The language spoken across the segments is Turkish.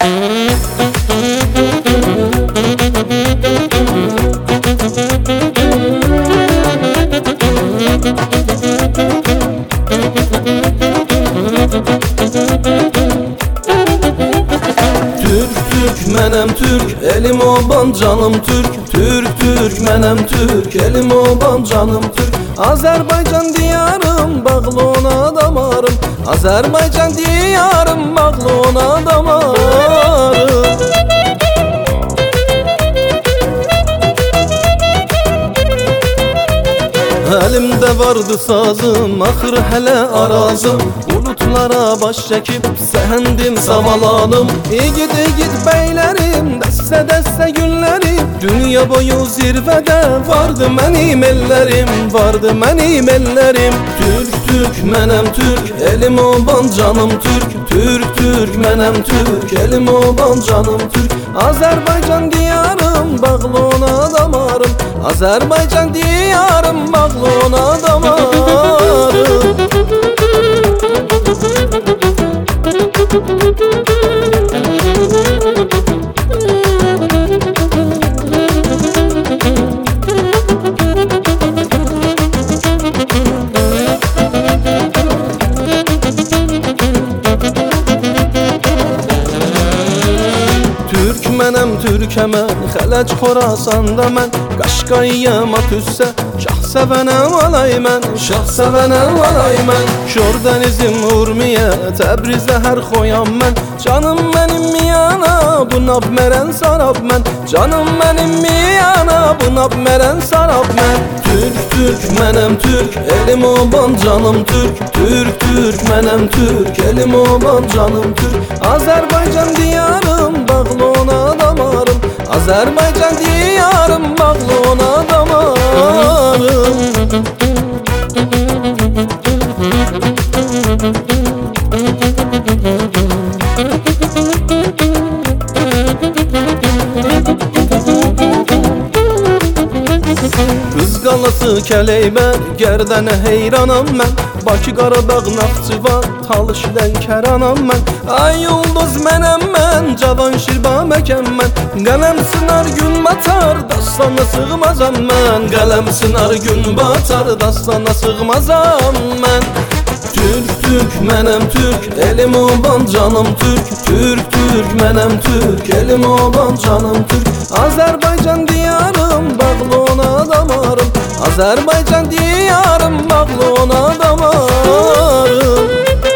Menem Türk, elim oban canım Türk. Türk, menem Türk, elim oban canım Türk. Azerbaycan diyarım, bağlı ona damarım. Azerbaycan diyarım, bağlı ona damarım. Elimde vardı sazım, ahır hele arazım. Bulutlara baş çekip sehendim savalanım. İgid beylerim, deste deste günlerim. Dünya boyu zirvede vardı benim ellerim. Vardı benim ellerim. Türk, menem Türk, elim oban canım Türk. Türk, menem Türk, elim oban canım Türk. Azerbaycan diyarım, bağlı ona damarım. Azerbaycan diyarım, bağlı ona damarım. Menem Türk'e mən, Xələc Xorasanda mən. Qaşqayıma tüssə, şah sevənəm alay mən. Şah sevənəm alay mən. Şor dənizim Urmiyə, Təbrizdə hər xoyam mən. Canım mənim miyana, bu nab mərən sarab mən. Canım mənim miyana, bu nab mərən sarab mən. Türk, menem Türk, elim oban canım Türk. Türk, menem Türk, elim oban canım Türk. Azerbaycan diyarım, bağlı ona damarım. Azerbaycan diyarım, bağlı ona damarım. Qız qalası Kələybər, Gərdənə heyranam mən. Bakı, Qaradağ, Naxçıvan, Talış, Lənkəranam mən. Ay ulduz mənəm mən, cavan şirba məkəm mən. Qələm sınar gün batar, dastana sığmazam mən. Qələm sınar gün batar, dastana sığmazam mən. Türk, menem Türk, elim oban canım Türk. Türk, menem Türk, elim oban canım Türk. Azerbaycan diyarım, bağlı ona damarım. Azerbaycan diyarım, bağlı ona damarım.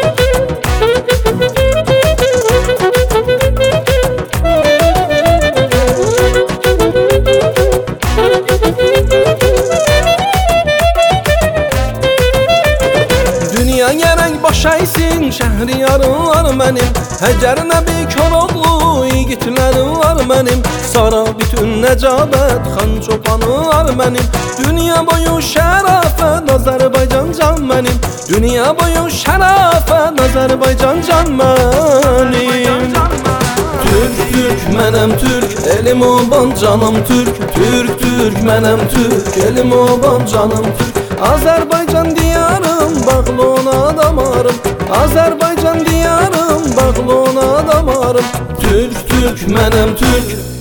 Dünya gerek başaysın, şehriyarım var benim. Hecer Nebi Koroğlu, yiğitlerim var benim. Sara bütün Necabet, Xan Çobanı var benim. Dünya boyu şerafet, Azerbaycan can benim. Dünya boyu şerafet, Azerbaycan can benim. Türk, menem Türk, elim oban canım Türk. Türk, menem Türk, elim oban canım Türk. Azerbaycan diyarım, bağlı ona damarım. Azerbaycan diyarım, bağlı ona damarım. Türk, menem Türk.